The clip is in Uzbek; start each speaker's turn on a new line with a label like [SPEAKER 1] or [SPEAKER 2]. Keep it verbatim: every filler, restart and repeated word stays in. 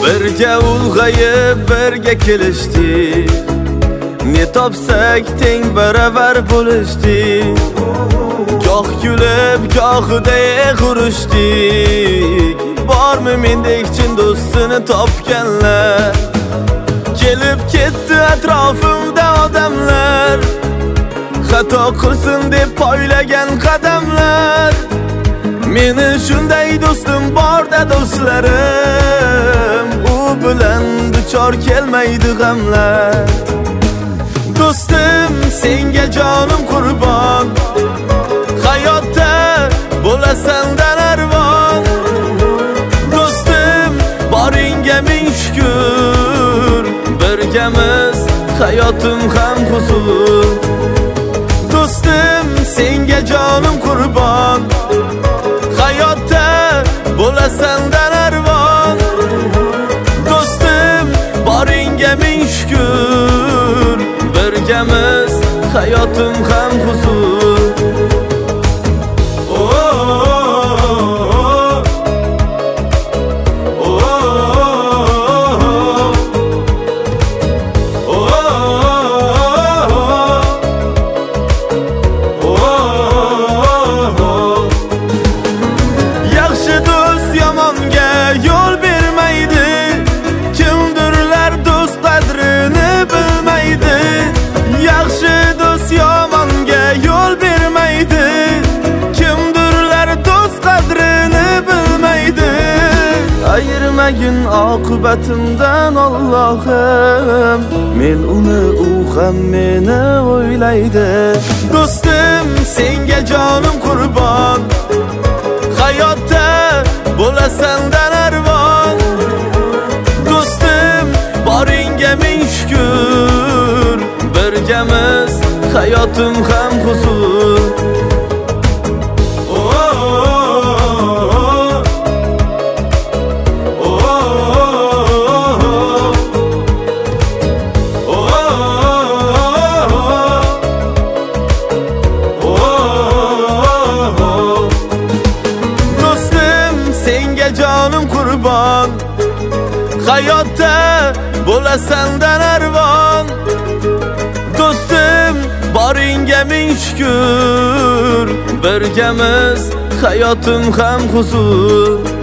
[SPEAKER 1] Birga ulg'ayib birga kelishdik, ne topsak teng baravar bo'lishdik. Goh kulib gohida urushdik, bormi mendek chin do'stini topganlar? Kelib ketdi atrofimda odamlar, xato qilsin deb poylagan qadamlar. Meni shunday do'stim borda do'stlarim, u bilan duchor kelmaydi g'amlar. Do'stim senga jonim qurbon, hayotda bo'lasan darvon. Do'stim boringga ming shukr, birgamiz hayotim ham huzur. Do'stim senga jonim qurbon, hayotda bo'lasan darvon. Do'stim boringga ming shukr, birgamiz hayotim ham huzur. Yo'l bermaydi, kimdirlar do'st qadrini bilmaydi. Yaxshi do'st yomonga yo'l bermaydi, kimdirlar do'st qadrini bilmaydi. Ayirmagin oqibatimdan Allohim, men uni u ham meni o'ylaydi. Do'stim senga jonim qurbon, hayotda bo'lasan darvon. Do'stim boringga ming shukr, birgamiz hayotim ham huzur. Jonim qurbon, hayotda bo'lasan darvon. Do'stim boringga ming shukr, birgamiz hayotim ham huzur.